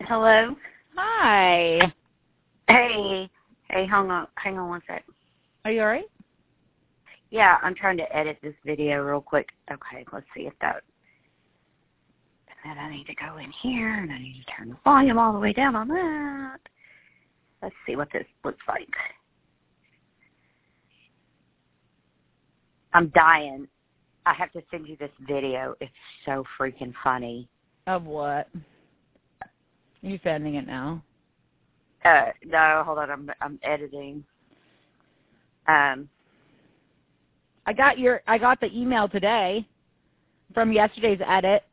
Hello? Hi. Hey, hang on one sec. Are you all right? Yeah, I'm trying to edit this video real quick. Okay, let's see if that... And I need to go in here, and I need to turn the volume all the way down on that. Let's see what this looks like. I'm dying. I have to send you this video. It's so freaking funny. Of what? Are you sending it now? No, hold on. I'm editing. I got the email today from yesterday's edit.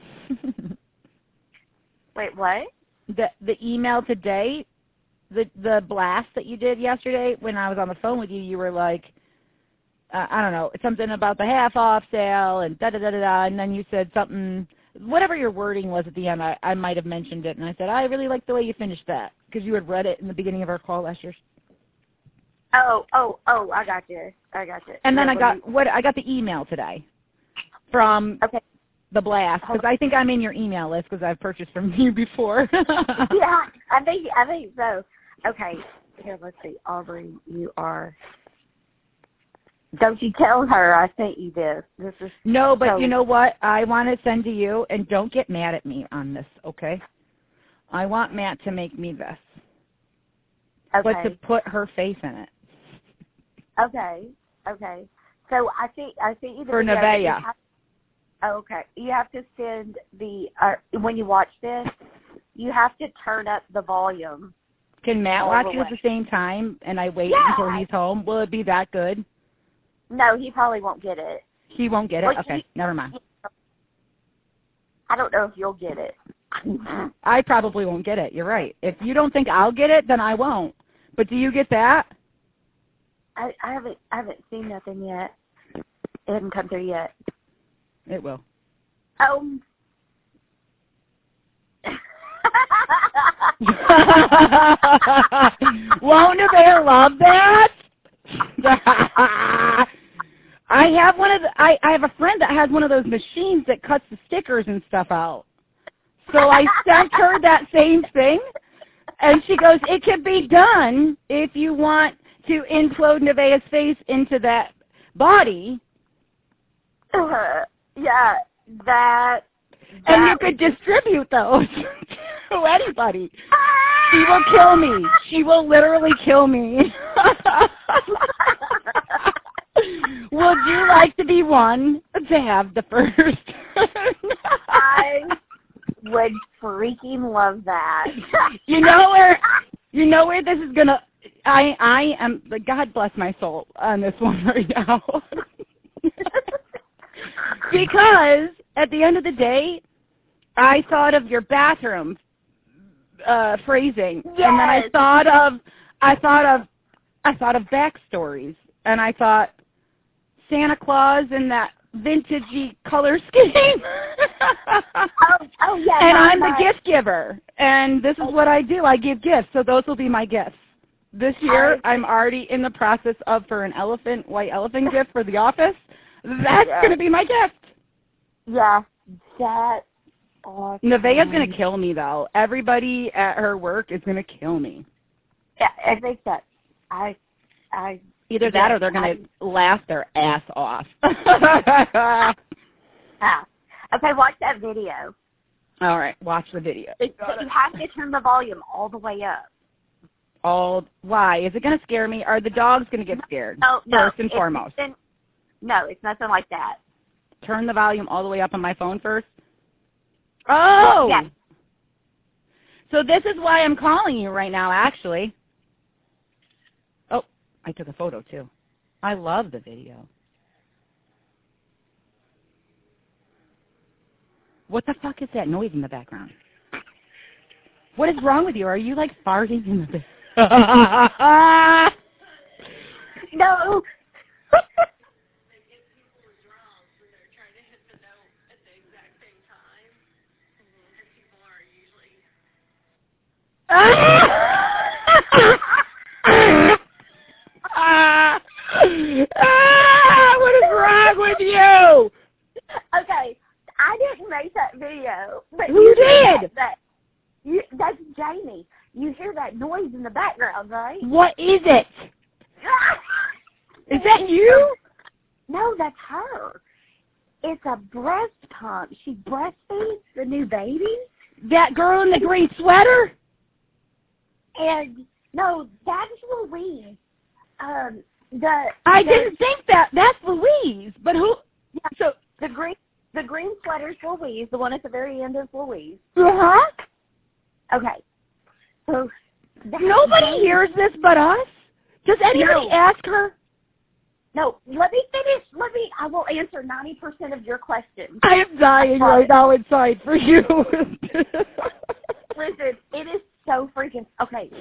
Wait, what? The email today, the blast that you did yesterday when I was on the phone with you, you were like, I don't know, something about the half off sale and da-da-da-da-da, and then you said something, whatever your wording was at the end, I might have mentioned it, and I said, I really like the way you finished that, because you had read it in the beginning of our call last year. Oh, I got you. And then I got the email today from the blast, because I think I'm in your email list because I've purchased from you before. Yeah, I think so. Okay, here, let's see. Aubrey, you are... Don't you tell her I sent you this. This is no, but you know what? I want to send to you, and don't get mad at me on this, okay? I want Matt to make me this. Okay. But to put her face in it. Okay. So I see you for Nevaeh. Okay. You have to send the when you watch this, you have to turn up the volume. Can Matt watch it at the same time, and I wait until he's home? Will it be that good? No, he probably won't get it. He won't get it? Okay, never mind. I don't know if you'll get it. I probably won't get it. You're right. If you don't think I'll get it, then I won't. But do you get that? I haven't seen nothing yet. It hasn't come through yet. It will. Oh. Won't Nevaeh love that? I have a friend that has one of those machines that cuts the stickers and stuff out. So I sent her that same thing, and she goes, it can be done if you want to implode Nevaeh's face into that body. Yeah, that. And you could distribute those to anybody. She will kill me. She will literally kill me. Would you like to be one to have the first? I would freaking love that. You know where this is gonna. I am. God bless my soul on this one right now. Because at the end of the day, I thought of your bathroom phrasing, yes. And then I thought of backstories, and I thought Santa Claus in that vintagey color scheme. Oh yeah. And I'm the gift giver, and this is what I do. I give gifts, so those will be my gifts. This year, I'm already in the process of for an white elephant gift for the office. That's going to be my gift. Yeah, that's awesome. Nevaeh's going to kill me, though. Everybody at her work is going to kill me. Yeah, I think that either that or they're going to laugh their ass off. Okay, watch that video. All right, watch the video. But you have to turn the volume all the way up. Why? Is it going to scare me? Are the dogs going to get scared? No, first and foremost. No, it's nothing like that. Turn the volume all the way up on my phone first? Oh! Yeah. So this is why I'm calling you right now, actually. Oh, I took a photo, too. I love the video. What the fuck is that noise in the background? What is wrong with you? Are you, like, farting in the background? No. What is wrong with you? Okay, I didn't make that video. But Who did? That's Jamie. You hear that noise in the background, right? What is it? Is that you? No, that's her. It's a breast pump. She breastfeeds the new babies. That girl in the green sweater? And no, that's Louise. I didn't think that's Louise. But who? Yeah, so the green sweater's Louise. The one at the very end is Louise. Uh-huh. Okay. So nobody hears this but us. Does anybody ask her? No, let me finish. I will answer 90% of your questions. I am dying right now inside for you. Listen, it is so freaking, okay.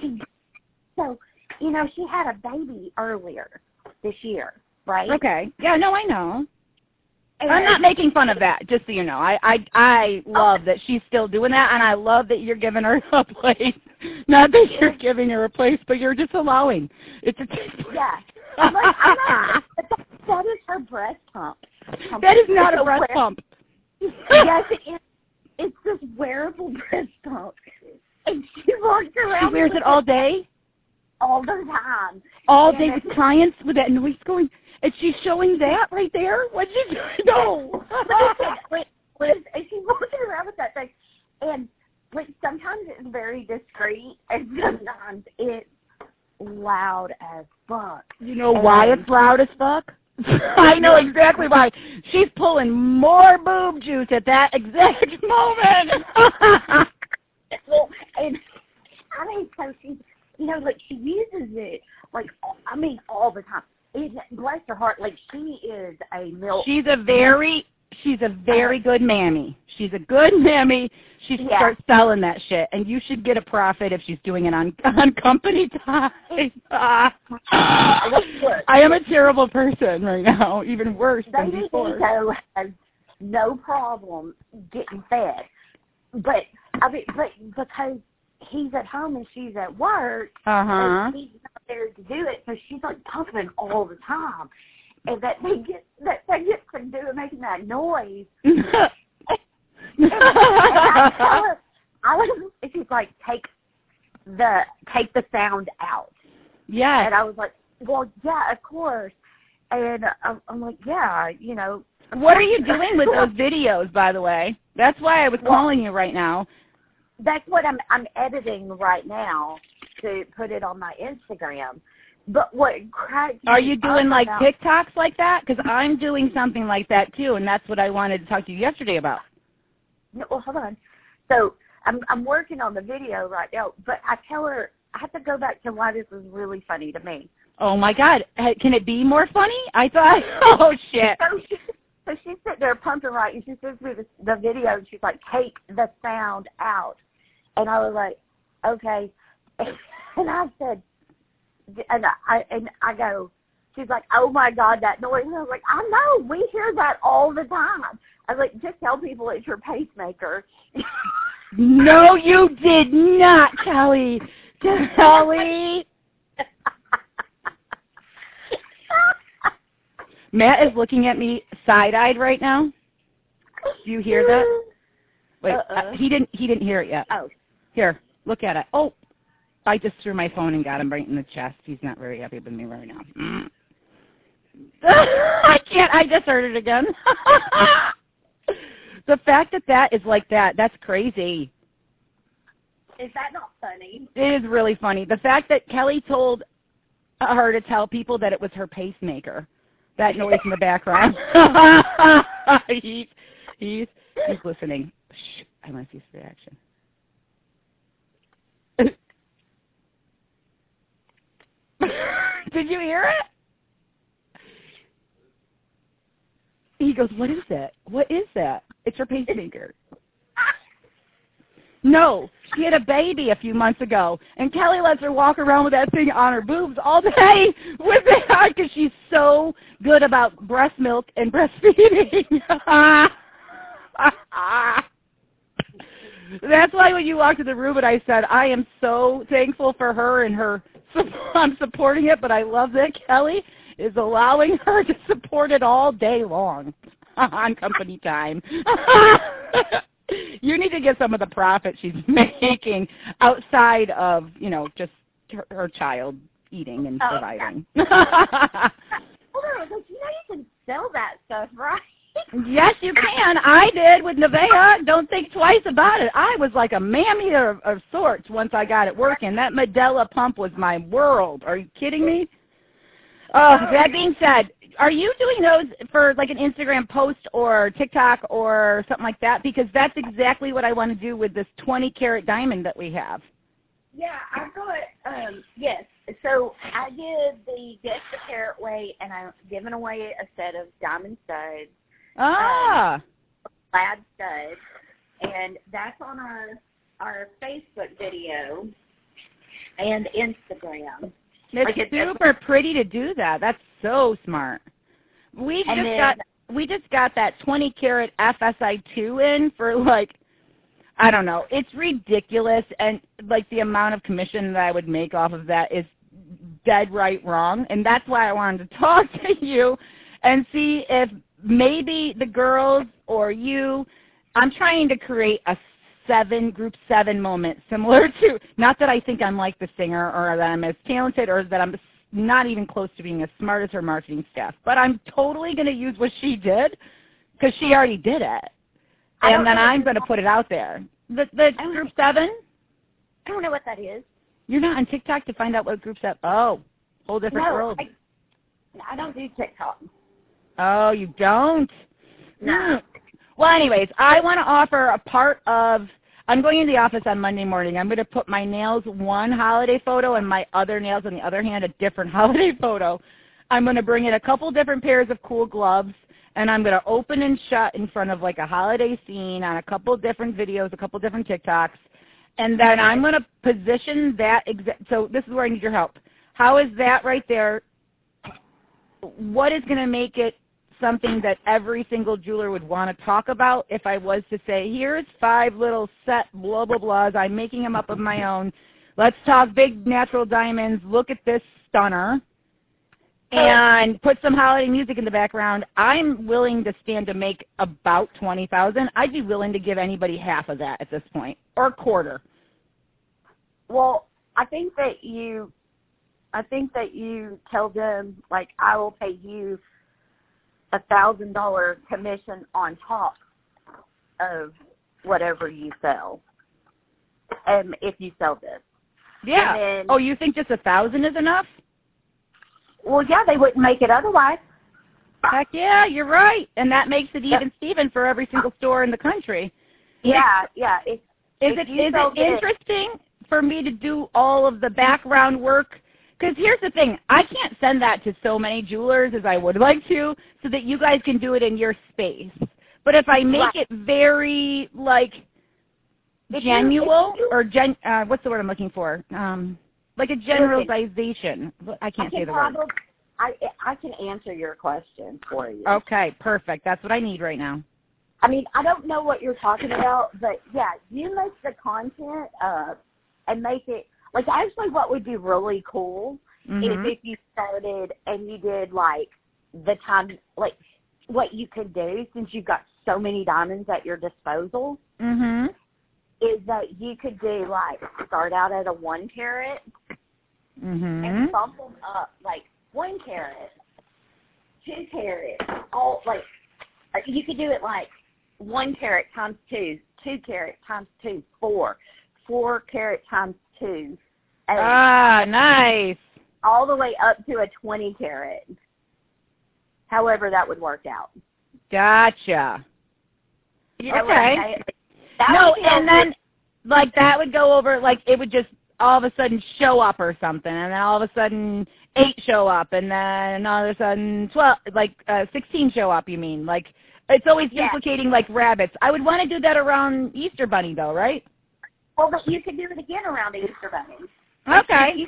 So, she had a baby earlier this year, right? Okay. Yeah, no, I know. And I'm not making fun of that, just so you know. I love that she's still doing that, and I love that you're giving her a place. Not that you're giving her a place, but you're just allowing it to take place. Yeah. I'm not, that is her breast pump. That is not a breast pump. Yes, it is. It's this wearable breast pump. And she walks around. She wears it all day? All the time. All day with clients with that noise going? And she's showing that right there? What'd you do? No. And she's walking around with that thing. And sometimes it's very discreet, and sometimes it's loud as fuck. You know why it's loud as fuck? I know exactly why. She's pulling more boob juice at that exact moment. Well, and so she, she uses it, all the time. Bless her heart, she is a milk. She's a very good mammy. She's a good mammy. She should start selling that shit, and you should get a profit if she's doing it on company time. I am a terrible person right now, even worse than before. Baby has no problem getting fed, but because he's at home and she's at work, and he's not there to do it, so she's pumping all the time. And that thing gets to making that noise. And she's like, take the sound out. Yeah. And I was like, well, yeah, of course. And I'm like, yeah, What are you doing with those videos, by the way? That's why I was calling you right now. That's what I'm editing right now to put it on my Instagram. But what cracks me Are you doing up TikToks like that? Because I'm doing something like that too, and that's what I wanted to talk to you yesterday about. No, well, hold on. So I'm working on the video right now, but I tell her I have to go back to why this is really funny to me. Oh my God! Can it be more funny? I thought. Oh shit! So she's sitting there pumping right, and she sends me the video, and she's like, "Take the sound out," and I was like, "Okay," and I said. And I go, she's like, oh my God, that noise. And I was like, I know, we hear that all the time. I was like, just tell people it's your pacemaker. No, you did not, Kelly. Kelly. Matt is looking at me side-eyed right now. Do you hear that? Wait, he didn't hear it yet. Oh. Here, look at it. Oh. I just threw my phone and got him right in the chest. He's not very happy with me right now. I can't. I just heard it again. The fact that is like that's crazy. Is that not funny? It is really funny. The fact that Kelly told her to tell people that it was her pacemaker. That noise in the background. He's listening. Shh, I want to see his reaction. Did you hear it? He goes, what is that? What is that? It's her pacemaker. No, she had a baby a few months ago, and Kelly lets her walk around with that thing on her boobs all day with it on because she's so good about breast milk and breastfeeding. That's why when you walked in the room and I said, I am so thankful for her and her, I'm supporting it, but I love that Kelly is allowing her to support it all day long on company time. You need to get some of the profit she's making outside of, just her child eating and surviving. Yeah. You can sell that stuff, right? Yes, you can. I did with Nevea. Don't think twice about it. I was like a mammy of sorts once I got it working. That Medela pump was my world. Are you kidding me? That being said, are you doing those for like an Instagram post or TikTok or something like that? Because that's exactly what I want to do with this 20-carat diamond that we have. Yeah, I've got, yes. So I did the Guess the Carat Weight, and I'm giving away a set of diamond studs. Plaid studs. And that's on our Facebook video and Instagram. It's super pretty to do that. That's so smart. We just got that 20-carat FSI2 in for like, I don't know. It's ridiculous, and like the amount of commission that I would make off of that is dead right wrong, and that's why I wanted to talk to you and see if maybe the girls or you, I'm trying to create a group 7 moment similar to, not that I think I'm like the singer or that I'm as talented or that I'm not even close to being as smart as her marketing staff, but I'm totally going to use what she did because she already did it. And then I'm going to put it out there. The Group 7? I don't know what that is. You're not on TikTok to find out what Group 7? Oh, whole different world. I don't do TikTok. Oh, you don't? No. Well, anyways, I want to offer a part of, I'm going into the office on Monday morning. I'm going to put my nails one holiday photo and my other nails on the other hand a different holiday photo. I'm going to bring in a couple different pairs of cool gloves, and I'm going to open and shut in front of like a holiday scene on a couple different videos, a couple different TikToks, and then I'm going to position that. So this is where I need your help. How is that right there? What is going to make it something that every single jeweler would want to talk about if I was to say, here's 5 little set blah, blah, blahs. I'm making them up of my own. Let's talk big natural diamonds. Look at this stunner. And put some holiday music in the background. I'm willing to stand to make about $20,000. I'd be willing to give anybody half of that at this point, or a quarter. Well, I think that you tell them, like, I will pay you $1,000 commission on top of whatever you sell, if you sell this. Yeah. Oh, you think just 1,000 is enough? Well, yeah, they wouldn't make it otherwise. Heck yeah, you're right. And that makes it even Steven for every single store in the country. Yeah, Is it interesting for me to do all of the background work? Because here's the thing. I can't send that to so many jewelers as I would like to so that you guys can do it in your space. But if I make it very, like, genuine or what's the word I'm looking for? Like a generalization. I can't say the word. I can answer your question for you. Okay, perfect. That's what I need right now. I mean, I don't know what you're talking about, but, yeah, you make the content up and make it, like, actually what would be really cool is if you started and you did, like, the time, like, what you could do since you've got so many diamonds at your disposal is that you could do, like, start out at a 1 carat and bump them up, like, 1 carat, 2 carat, all, like, you could do it, like, 1 carat times 2, 2 carat times 2, 4 carat times 2. Nice. All the way up to a 20 carat. However that would work out. Gotcha. You know okay. And then, like, that would go over, like, it would just all of a sudden show up or something, and then all of a sudden 8 show up, and then all of a sudden 16 show up, you mean? Like, it's always duplicating like rabbits. I would want to do that around Easter Bunny, though, right? Well, but you could do it again around Easter Bunny. Okay.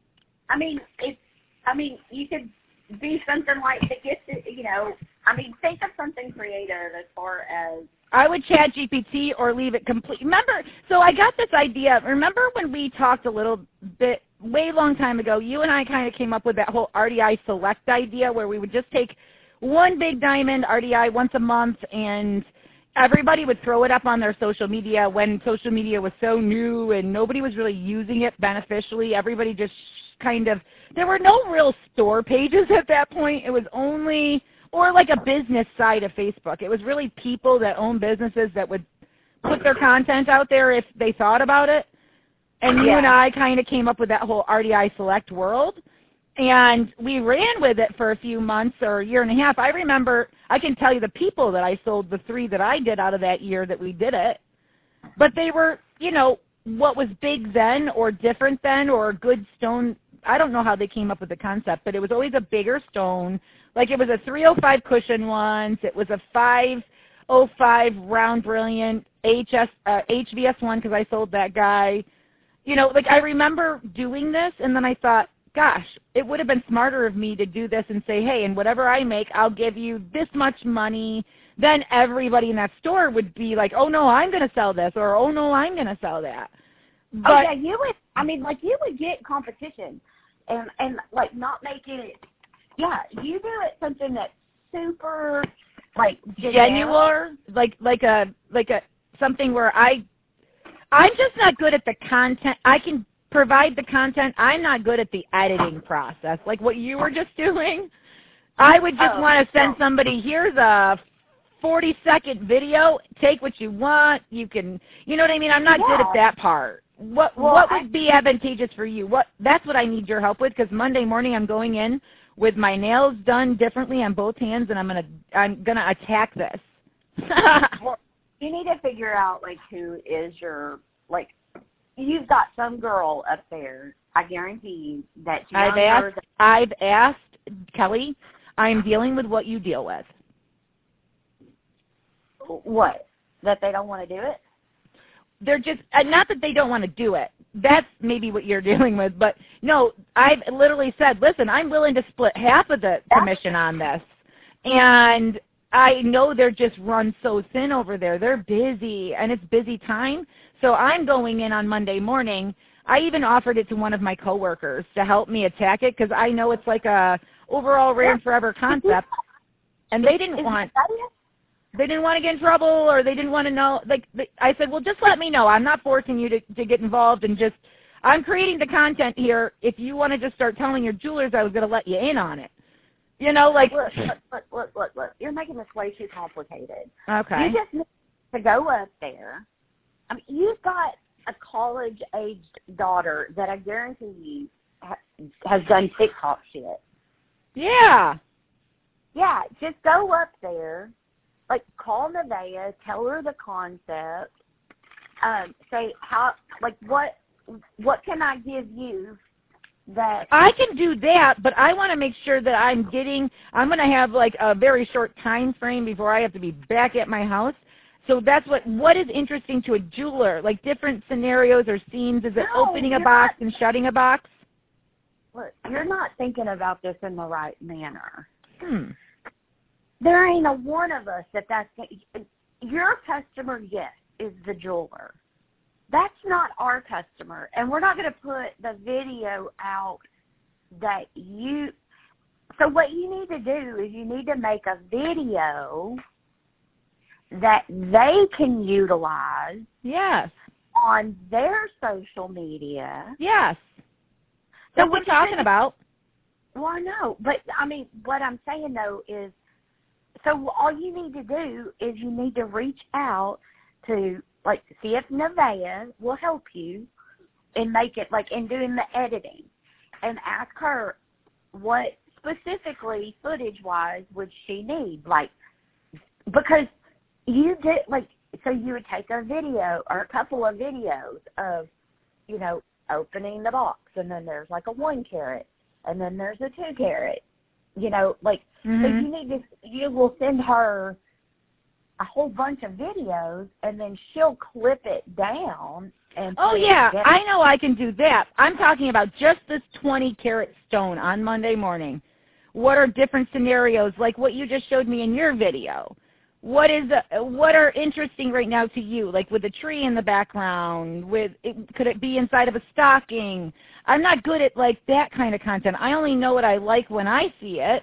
You could do something like the gift, think of something creative as far as... I would chat GPT or leave it complete. Remember, so I got this idea. Remember when we talked a little bit, way long time ago, you and I kind of came up with that whole RDI Select idea where we would just take one big diamond RDI once a month and everybody would throw it up on their social media when social media was so new and nobody was really using it beneficially. Everybody just kind of, there were no real store pages at that point. It was only, or like a business side of Facebook. It was really people that own businesses that would put their content out there if they thought about it. And you and I kind of came up with that whole RDI Select world. And we ran with it for a few months or a year and a half. I remember, I can tell you the people that I sold, the 3 that I did out of that year that we did it. But they were, you know, what was big then or different then or a good stone. I don't know how they came up with the concept, but it was always a bigger stone. Like it was a 305 cushion once. It was a 505 round brilliant HVS one because I sold that guy. You know, like I remember doing this and then I thought, gosh, it would have been smarter of me to do this and say, hey, and whatever I make, I'll give you this much money. Then everybody in that store would be like, oh, no, I'm going to sell this, or oh, no, I'm going to sell that. But, oh, yeah, you would, I mean, like, you would get competition and like, not make it, yeah, you do it something that's super, like, genuine, like something where I'm just not good at the content. I can provide the content. I'm not good at the editing process. Like what you were just doing, I would just want to send somebody, here's a 40-second video, take what you want. You can, you know what I mean? I'm not good at that part. What would be advantageous for you? That's what I need your help with because Monday morning I'm going in with my nails done differently on both hands and I'm gonna attack this. Well, you need to figure out like who is your like. You've got some girl up there, I guarantee you, that I've asked Kelly, I'm dealing with what you deal with. What? That they don't want to do it? They're just, not that they don't want to do it. That's maybe what you're dealing with. But, no, I've literally said, listen, I'm willing to split half of the commission on this. And I know they're just run so thin over there. They're busy, and it's busy time. So I'm going in on Monday morning. I even offered it to one of my coworkers to help me attack it because I know it's like a overall Ran Forever concept. And they didn't want to get in trouble or they didn't want to know. Like I said, well, just let me know. I'm not forcing you to get involved and just I'm creating the content here. If you want to just start telling your jewelers, I was going to let you in on it. You know, like look. You're making this way too complicated. Okay. You just need to go up there. I mean, you've got a college-aged daughter that I guarantee you has done TikTok shit. Yeah. Yeah, just go up there, like call Nevaeh, tell her the concept, say how, like what can I give you that I can do that, but I want to make sure that I'm going to have like a very short time frame before I have to be back at my house. So that's what is interesting to a jeweler, like different scenarios or scenes. Is it opening a box and shutting a box? Look, you're not thinking about this in the right manner. There ain't a one of us that's your customer, yes, is the jeweler. That's not our customer, and we're not going to put the video out that you. So what you need to do is you need to make a video that they can utilize. Yes. On their social media. Yes. That's what we're talking about. Well, I know, but I mean, what I'm saying though is, so all you need to do is you need to reach out to, like, see if Nevaeh will help you and make it, like, in doing the editing, and ask her what specifically footage-wise would she need, like, because you did, like, so you would take a video or a couple of videos of, you know, opening the box, and then there's like a 1 carat, and then there's a 2 carat, you know, like, so you will send her a whole bunch of videos, and then she'll clip it down. And I know I can do that. I'm talking about just this 20 carat stone on Monday morning. What are different scenarios, like what you just showed me in your video? What are interesting right now to you, like with a tree in the background? Could it be inside of a stocking? I'm not good at like that kind of content. I only know what I like when I see it.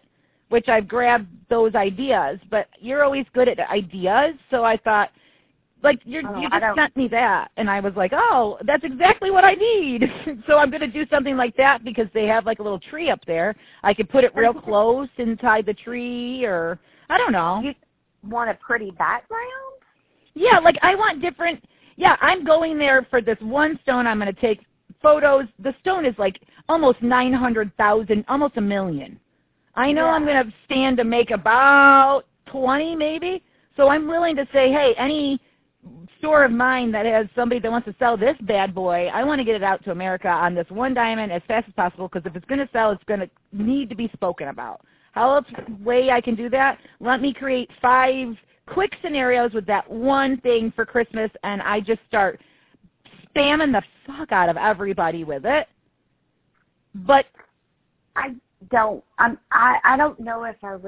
which I've grabbed those ideas. But you're always good at ideas, so I thought, like, you just sent me that, and I was like, oh, that's exactly what I need. So I'm going to do something like that because they have, like, a little tree up there. I could put it real close inside the tree, or I don't know. You want a pretty background? Yeah, like, I want different. Yeah, I'm going there for this one stone. I'm going to take photos. The stone is, like, almost 900,000, almost 1 million. I know I'm going to stand to make about 20 maybe. So I'm willing to say, hey, any store of mine that has somebody that wants to sell this bad boy, I want to get it out to America on this one diamond as fast as possible, because if it's going to sell, it's going to need to be spoken about. How else way I can do that? Let me create 5 quick scenarios with that one thing for Christmas, and I just start spamming the fuck out of everybody with it. But I don't know if I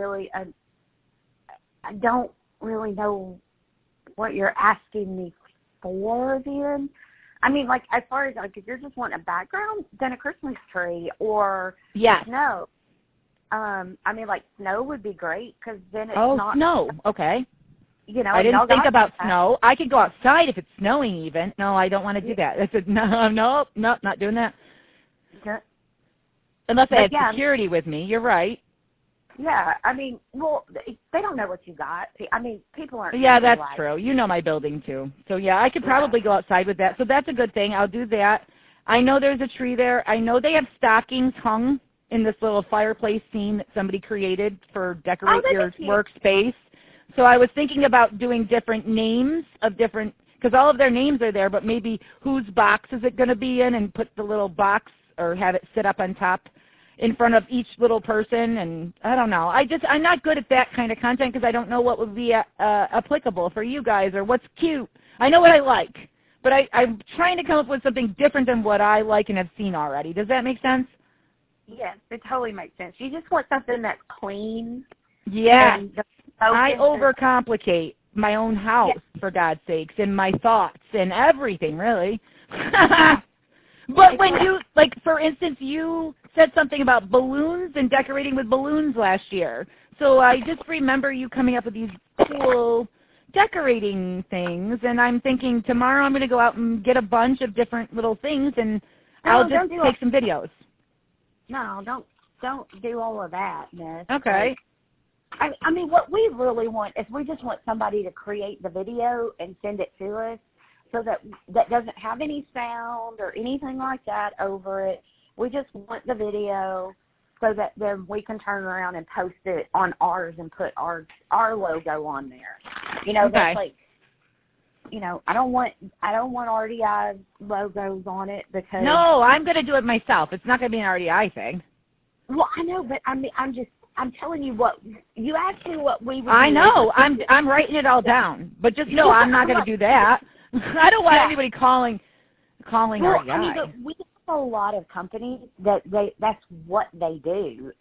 don't really know what you're asking me for then. I mean, like, as far as, like, if you're just wanting a background, then a Christmas tree or snow. I mean, like, snow would be great because then it's not. Oh, snow. Okay. You know, I didn't think about snow. I could go outside if it's snowing even. No, I don't want to do that. I said, no, not doing that. Yeah. Unless I had security with me. You're right. Yeah, I mean, well, they don't know what you got. I mean, people aren't. Yeah, that's true. You know my building, too. So, yeah, I could probably go outside with that. So that's a good thing. I'll do that. I know there's a tree there. I know they have stockings hung in this little fireplace scene that somebody created for decorate your workspace. So I was thinking about doing different names of different, because all of their names are there, but maybe whose box is it going to be in, and put the little box or have it sit up on top in front of each little person. And I don't know. I'm not good at that kind of content because I don't know what would be applicable for you guys or what's cute. I know what I like, but I'm trying to come up with something different than what I like and have seen already. Does that make sense? Yes, it totally makes sense. You just want something that's clean. Yeah. I overcomplicate my own house, for God's sakes, and my thoughts and everything, really. But when you, like, for instance, you said something about balloons and decorating with balloons last year. So I just remember you coming up with these cool decorating things, and I'm thinking tomorrow I'm going to go out and get a bunch of different little things, and I'll just take some videos. No, don't do all of that, Miss. Okay. I mean, what we really want is we just want somebody to create the video and send it to us so that doesn't have any sound or anything like that over it. We just want the video so that then we can turn around and post it on ours and put our logo on there. You know, that's like, you know, I don't want RDI logos on it because... No, I'm going to do it myself. It's not going to be an RDI thing. Well, I know, but I'm telling you what you asked me what we would do. I know. I'm writing it all down, but just know I'm not going to do that. I don't want anybody calling RDI. I mean, but we have a lot of companies that's what they do.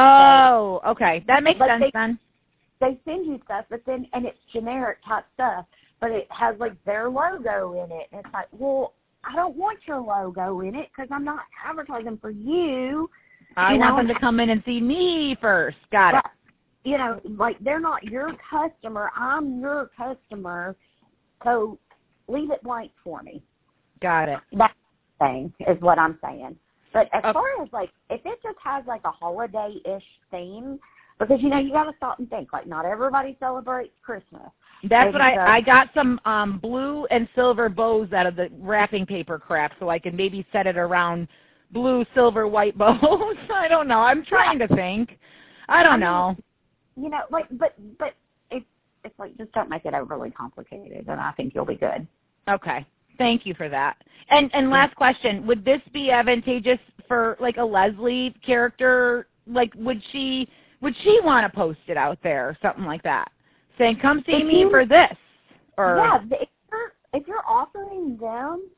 Okay, that makes sense then. They send you stuff, but then and it's generic type stuff, but it has like their logo in it, and it's like, well, I don't want your logo in it because I'm not advertising for you. I want them to come in and see me first. Got it. You know, like they're not your customer. I'm your customer. So leave it blank for me. Got it. That thing is what I'm saying. But as far as like, if it just has like a holiday-ish theme, because, you know, you got to stop and think, like not everybody celebrates Christmas. That's what I got some blue and silver bows out of the wrapping paper crap so I can maybe set it around blue, silver, white bows. I don't know. I'm trying to think. I don't know. You know, like, but it's like, just don't make it overly complicated, and I think you'll be good. Okay. Thank you for that. And last question, would this be advantageous for, like, a Leslie character? Like, would she want to post it out there, something like that, saying, come see me for this? Or yeah, if you're offering them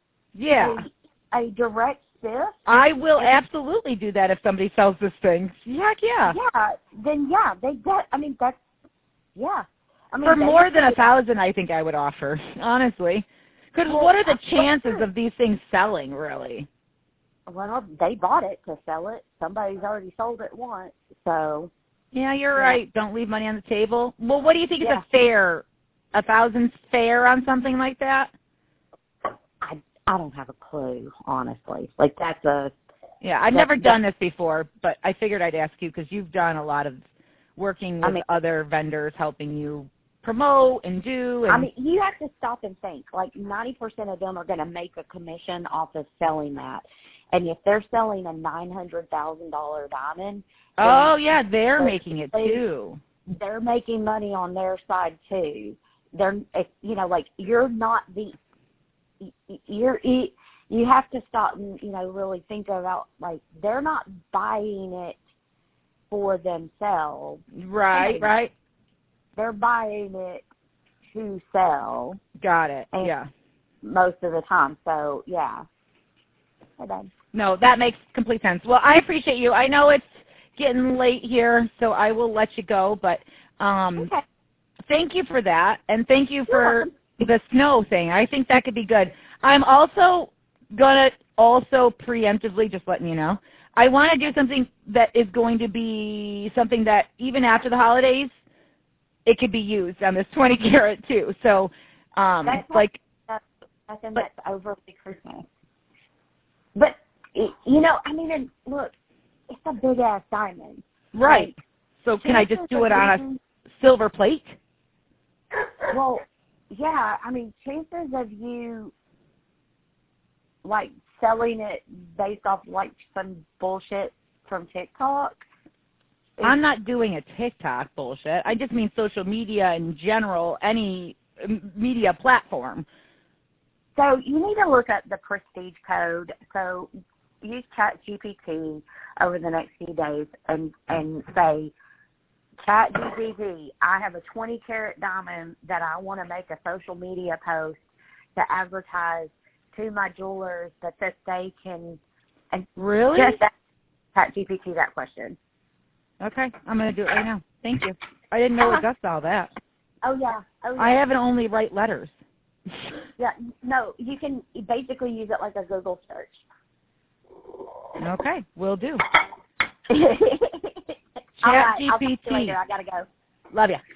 a direct fifth, I will absolutely do that if somebody sells this thing. Heck yeah. Yeah, then they get. I mean, that's I mean, for more than 1,000, I think I would offer, honestly. Because what are the chances of these things selling, really? Well, they bought it to sell it. Somebody's already sold it once, so. Yeah, you're right. Don't leave money on the table. Well, what do you think is Yeah. a fair, 1,000 fair on something like that? I don't have a clue, honestly. Like, that's a... Yeah, I've never done this before, but I figured I'd ask you because you've done a lot of working with other vendors helping you promote and do. And I mean, you have to stop and think. Like, 90% of them are going to make a commission off of selling that. And if they're selling a $900,000 diamond... Oh, yeah, they're making it, too. They're making money on their side, too. They're, you know, like, you're not the... You have to stop and, you know, really think about, like, they're not buying it for themselves. Right, right. They're buying it to sell. Got it, yeah. Most of the time, so, yeah. Okay. No, that makes complete sense. Well, I appreciate you. I know it's getting late here, so I will let you go, but Okay. Thank you for that, and thank you for the snow thing. I think that could be good. I'm also going to preemptively, just letting you know, I want to do something that is going to be something that even after the holidays, it could be used on this 20 karat too. So, That's overly Christmas. But, you know, I mean, look, it's a big-ass diamond. Right. So can I just do it on a silver plate? Well, yeah, I mean, chances of you, like, selling it based off, like, some bullshit from TikTok. I'm not doing a TikTok bullshit. I just mean social media in general, any media platform. So you need to look up the prestige code. So use ChatGPT over the next few days and say, ChatGPT, I have a 20 karat diamond that I want to make a social media post to advertise to my jewelers that they can. And really? Just ChatGPT that question. Okay, I'm going to do it right now. Thank you. I didn't know it does all that. Oh yeah. I haven't only write letters. Yeah, no, you can basically use it like a Google search. Okay, will do. ChatGPT. ChatGPT. I gotta go. Love ya.